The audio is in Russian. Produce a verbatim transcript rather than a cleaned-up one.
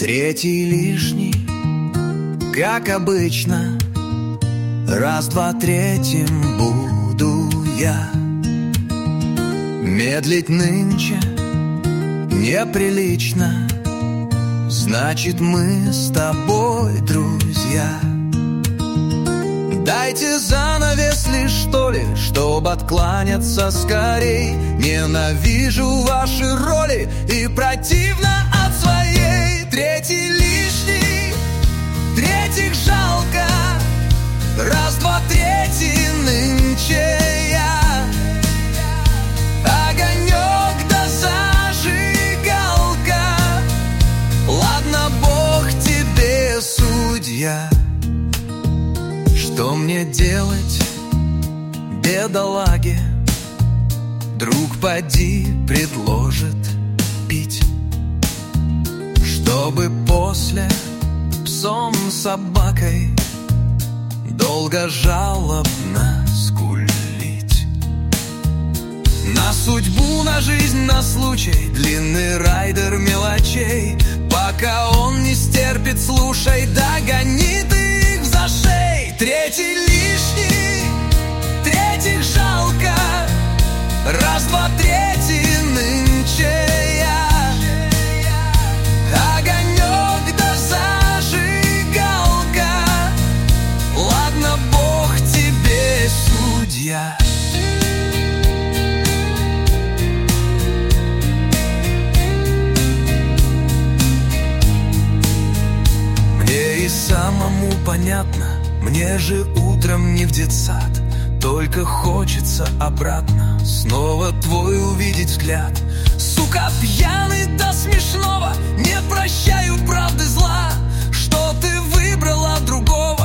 Третий лишний, как обычно. Раз, два, третьим буду я. Медлить нынче неприлично, значит, мы с тобой друзья. Дайте занавес лишь, что ли, чтоб откланяться скорей. Ненавижу ваши роли и противно от своей. Третий лишний, третьих жалко. Раз, два, третий нынче я. Огонек да зажигалка. Ладно, Бог тебе судья. Что мне делать, бедолаге? Друг поди предложит пить, чтобы после псом собакой долго жалобно скулить. На судьбу, на жизнь, на случай длинный райдер мелочей. Пока он не стерпит, слушай, догонит их в зашей. Третий лишний, третьих жалко. Раз, два, третий нынче я. Огонек да зажигалка. Ладно, Бог тебе судья. Мне и самому понятно, мне же утром не в детсад. Только хочется обратно снова твой увидеть взгляд. Сука, пьяный до смешного, не прощаю правды зла, что ты выбрала другого.